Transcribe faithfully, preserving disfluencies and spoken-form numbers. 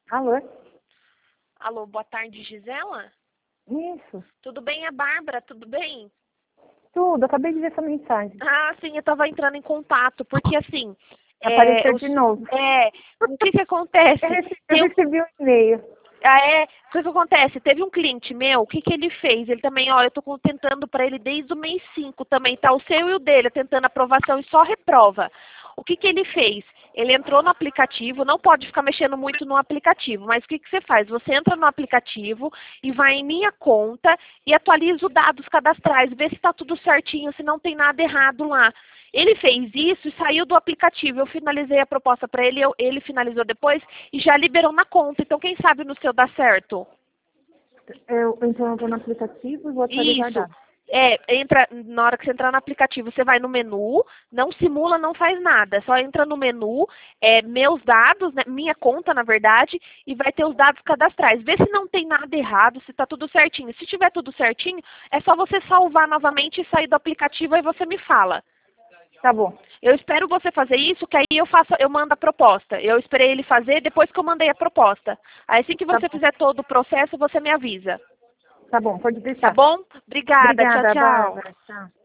Alô? Alô, boa tarde, Gisela? Isso. Tudo bem, é Bárbara, tudo bem? Tudo, acabei de ver essa mensagem. Ah, sim, eu estava entrando em contato, porque assim, é, Apareceu os, de novo. é, o que que acontece? Eu recebi, eu Tem um, recebi um e-mail. ah, é, o que que acontece? Teve um cliente meu, o que que ele fez? Ele também, ó, eu tô com- tentando para ele desde o mês cinco também, tá? O seu e o dele, tentando aprovação e só reprova. O que que ele fez? Ele entrou no aplicativo, não pode ficar mexendo muito no aplicativo, mas o que que você faz? Você entra no aplicativo e vai em minha conta e atualiza os dados cadastrais, vê se está tudo certinho, se não tem nada errado lá. Ele fez isso e saiu do aplicativo. Eu finalizei a proposta para ele, eu- ele finalizou depois e já liberou na conta. Então, quem sabe no seu dá certo? Eu, então eu vou no aplicativo e vou atualizar Isso. dados. É, entra, na hora que você entrar no aplicativo, você vai no menu, não simula, não faz nada. Só entra no menu, é, meus dados, né, minha conta, na verdade, e vai ter os dados cadastrais. Vê se não tem nada errado, se está tudo certinho. Se tiver tudo certinho, é só você salvar novamente e sair do aplicativo e você me fala. Tá bom. Eu espero você fazer isso, que aí eu faço, eu mando a proposta. Eu esperei ele fazer depois que eu mandei a proposta. Aí assim que Tá você bom. fizer todo o processo, você me avisa. Tá bom, pode Tá deixar. bom? Obrigada. Tchau, Obrigada, tchau. Bárbara. Tchau.